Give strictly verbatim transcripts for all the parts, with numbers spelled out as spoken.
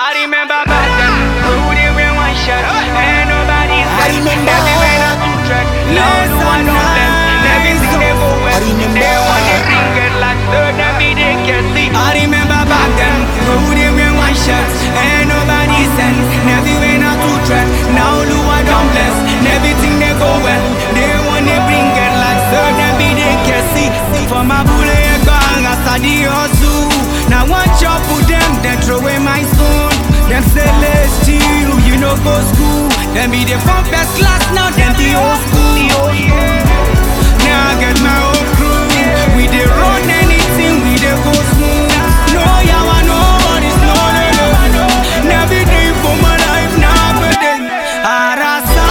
I remember back then, Rudy with one shot. Ain't nobody said, everywhere not two track. Now the one don't bless, everything they go well. They want to bring it like third, that be they can see. I remember back then, Rudy with one shot. Ain't nobody said, everywhere not two track. Now the one don't bless, everything they go well. They want to bring it like third, that be they can see. For my bullet gang, I saw the hustle. Now one chop with them, then throw away my spoon. Them say let's chill, you know go school. Them be the from first class, now them the old school. Now I get my own crew. We dey run anything, we dey go smooth. No yawa, no worries, no no no. Never day for my life, now but then Arasa.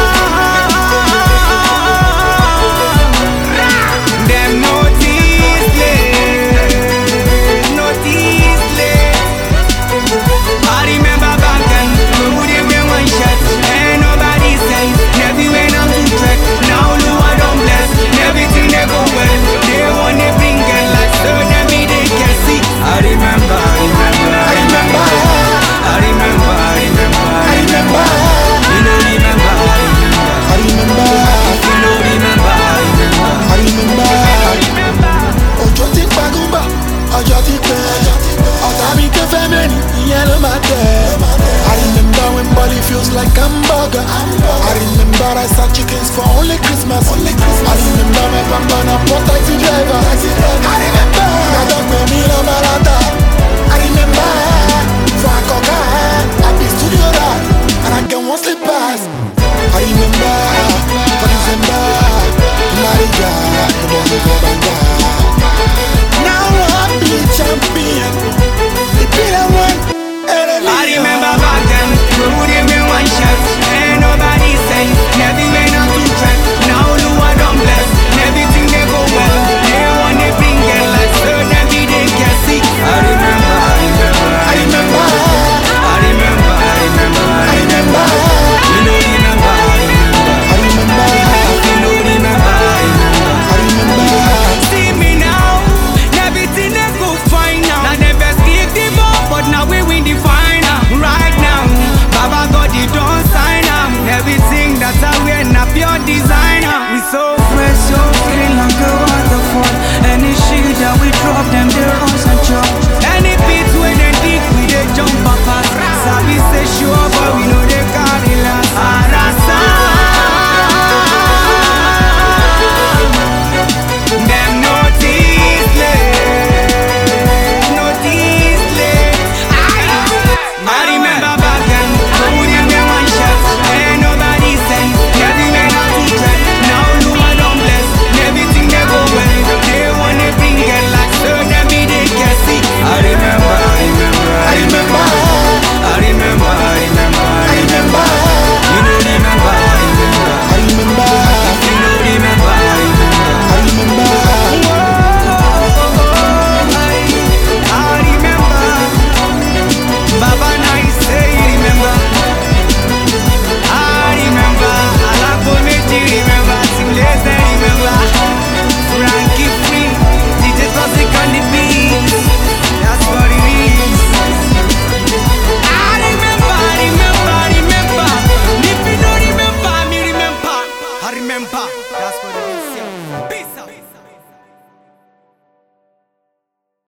Them notice late, notice late. I remember back then, we wouldn't be one shot. Ain't nobody says, never went on to track. Now Lua don't bless, everything they go well. They wanna bring it like so, that me they can see. I remember, I remember, I remember, I remember, I remember, I remember. You know remember, I remember, you know remember, I remember, I remember. Ojo ti pagumba, ojo ti pe. Ọ̀tá mi ké fẹ́ mẹ́ni, ìyẹn ló máa tẹ̀. I remember when body feels like hamburger. I remember I saw chickens for only Christmas. I remember my papa na poor taxi driver. I remember